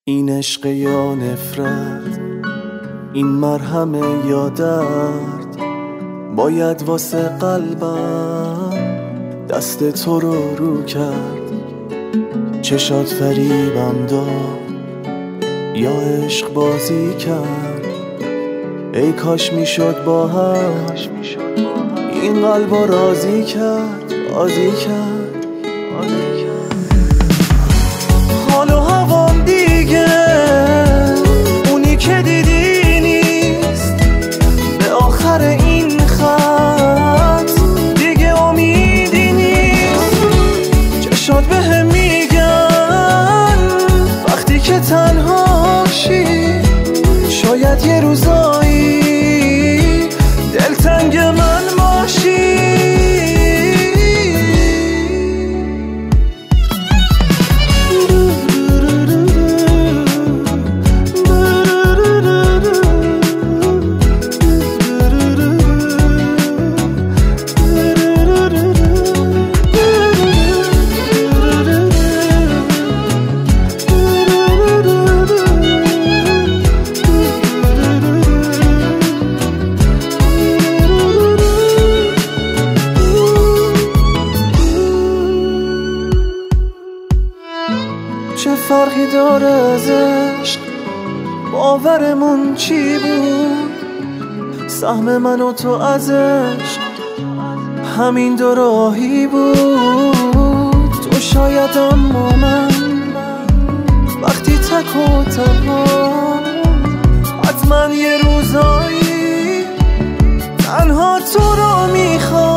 این عشق یا نفرت، این مرهم یا درد، باید واسه قلبم دست تو رو کرد. چشات فریبم داد یا عشق بازی کرد، ای کاش میشد با هم این قلبو راضی کرد. حال و هوام دیگه اونی که دیدی نیست، به آخر این خط دیگه امیدی نیست. چشات بهم میگن وقتی که تنهاشی، شاید یه روزایی دلتنگ من باشی. چه فرقی داره از عشق؟ باورمون چی بود؟ سهم من و تو از عشق همین دو راهی بود. تو شاید اما من وقتی تک و تنها، حتما یه روزایی تنها تو رو میخوام.